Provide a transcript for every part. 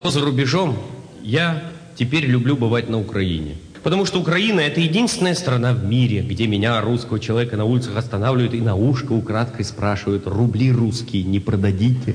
За рубежом я теперь люблю бывать на Украине. Потому что Украина — это единственная страна в мире, где меня, русского человека, на улицах останавливают и на ушко украдкой спрашивают: рубли русские не продадите?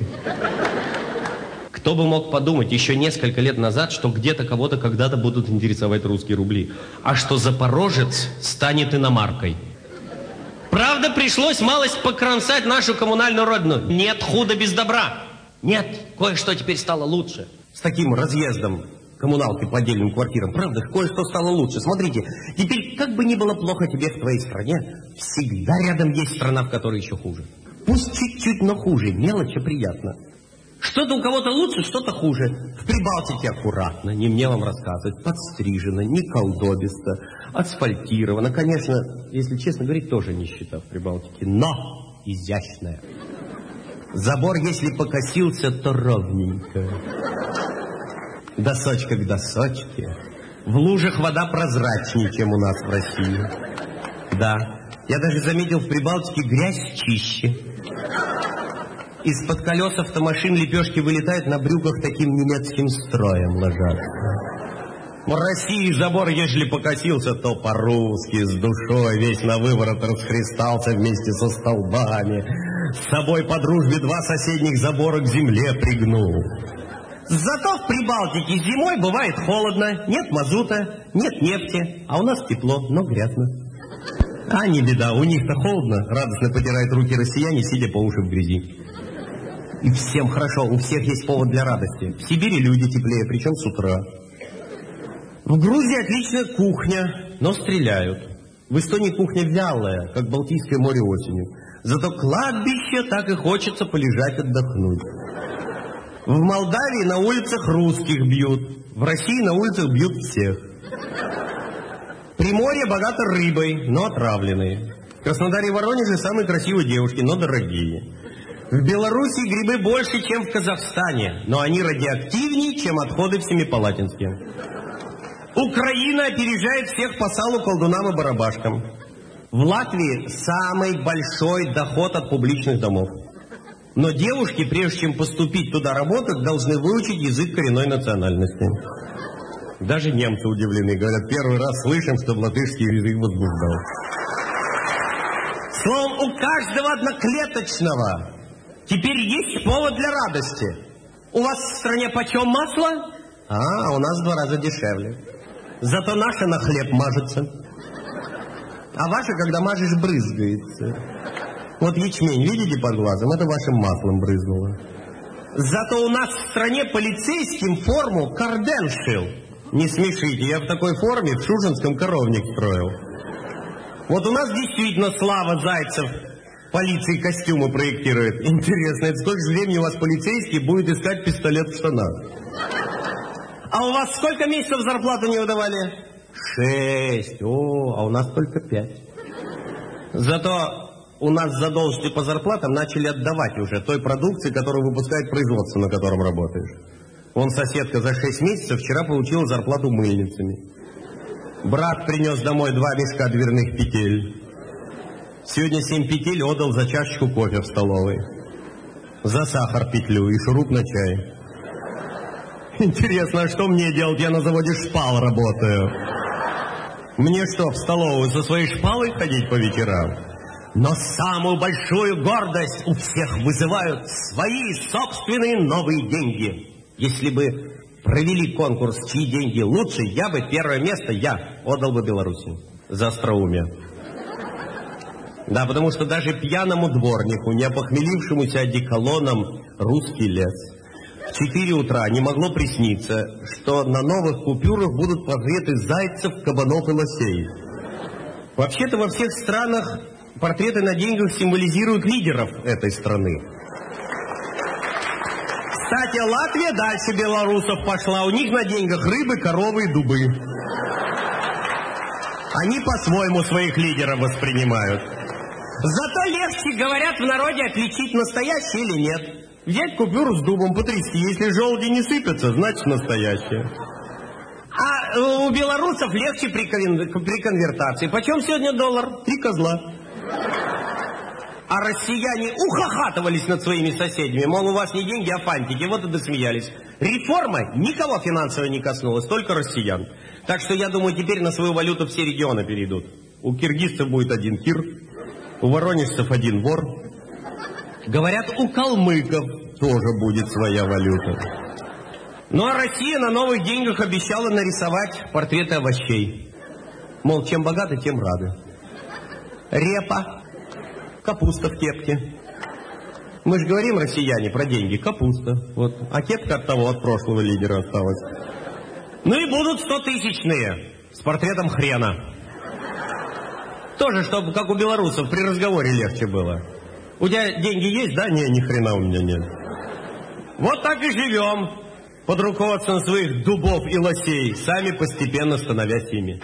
Кто бы мог подумать еще несколько лет назад, что где-то кого-то когда-то будут интересовать русские рубли, а что запорожец станет иномаркой. Правда, пришлось малость покромсать нашу коммунальную родину. Нет худа без добра. Нет, кое-что теперь стало лучше. С таким разъездом коммуналки по отдельным квартирам. Правда, кое-что стало лучше. Смотрите, теперь как бы ни было плохо тебе в твоей стране, всегда рядом есть страна, в которой еще хуже. Пусть чуть-чуть, но хуже. Мелочь, а приятно. Что-то у кого-то лучше, что-то хуже. В Прибалтике аккуратно, не мне вам рассказывать, подстрижено, не колдобисто, асфальтировано. Конечно, если честно говорить, тоже нищета в Прибалтике, но изящная. Забор, если покосился, то ровненько. Досочка к досочке. В лужах вода прозрачнее, чем у нас в России. Да, я даже заметил в Прибалтике грязь чище. Из-под колес автомашин лепешки вылетают, на брюках таким немецким строем ложатся. В России забор, ежели покосился, то по-русски, с душой, весь на выворот расхристался вместе со столбами. С собой по дружбе два соседних забора к земле пригнул. Зато в Прибалтике зимой бывает холодно, нет мазута, нет нефти, а у нас тепло, но грязно. А не беда, у них-то холодно, радостно потирают руки россияне, сидя по уши в грязи. И всем хорошо, у всех есть повод для радости. В Сибири люди теплее, причем с утра. В Грузии отличная кухня, но стреляют. В Эстонии кухня вялая, как Балтийское море осенью. Зато кладбище, так и хочется полежать, отдохнуть. В Молдавии на улицах русских бьют. В России на улицах бьют всех. Приморье богато рыбой, но отравленной. В Краснодаре и Воронеже самые красивые девушки, но дорогие. В Белоруссии грибы больше, чем в Казахстане, но они радиоактивнее, чем отходы в Семипалатинске. Украина опережает всех по салу, колдунам и барабашкам. В Латвии самый большой доход от публичных домов. Но девушки, прежде чем поступить туда работать, должны выучить язык коренной национальности. Даже немцы удивлены, говорят, первый раз слышим, что латышский язык возбуждал. Словом, у каждого одноклеточного теперь есть повод для радости. У вас в стране почем масло? А у нас в 2 раза дешевле. Зато наше на хлеб мажется. А ваше, когда мажешь, брызгается. Вот ячмень, видите под глазом? Это вашим маслом брызнуло. Зато у нас в стране полицейским форму Карден шил. Не смешите, я в такой форме в Шушинском коровник строил. Вот у нас действительно Слава Зайцев полиции костюмы проектирует. Интересно, это сколько же времени у вас полицейский будет искать пистолет в штанах? А у вас сколько месяцев зарплату не выдавали? 6. А у нас только 5. Зато у нас задолженности по зарплатам начали отдавать уже той продукции, которую выпускает производство, на котором работаешь. Вон соседка за 6 месяцев вчера получила зарплату мыльницами. Брат принес домой 2 мешка дверных петель. Сегодня 7 петель отдал за чашечку кофе в столовой. За сахар петлю и шуруп на чай. Интересно, а что мне делать? Я на заводе шпал работаю. Мне что, в столовую со своей шпалой ходить по вечерам? Но самую большую гордость у всех вызывают свои собственные новые деньги. Если бы провели конкурс, чьи деньги лучше, я бы первое место, отдал бы Беларуси за остроумие. Да, потому что даже пьяному дворнику, не опохмелившемуся одеколоном русский лес, в 4 утра не могло присниться, что на новых купюрах будут портреты зайцев, кабанов и лосей. Вообще-то во всех странах портреты на деньгах символизируют лидеров этой страны. Кстати, Латвия дальше белорусов пошла. У них на деньгах рыбы, коровы и дубы. Они по-своему своих лидеров воспринимают. Зато легче, говорят в народе, отличить, настоящий или нет. Взять купюру с дубом, потрясти. Если желуди не сыпятся, значит настоящая. А у белорусов легче при конвертации. Почем сегодня доллар? 3 козла. А россияне ухахатывались над своими соседями. Мол, у вас не деньги, а фантики. Вот и досмеялись. Реформа никого финансово не коснулась, только россиян. Так что я думаю, теперь на свою валюту все регионы перейдут. У киргизцев будет один кир, у воронежцев один вор. Говорят, у калмыков тоже будет своя валюта. Ну а Россия на новых деньгах обещала нарисовать портреты овощей. Мол, чем богаты, тем рады. Репа, капуста в кепке. Мы же говорим, россияне, про деньги. Капуста. Вот. А кепка от того, от прошлого лидера осталась. Ну и будут 100-тысячные с портретом хрена. Тоже, чтобы, как у белорусов, при разговоре легче было. У тебя деньги есть, да? Не, ни хрена у меня нет. Вот так и живем. Под руководством своих дубов и лосей, сами постепенно становясь ими.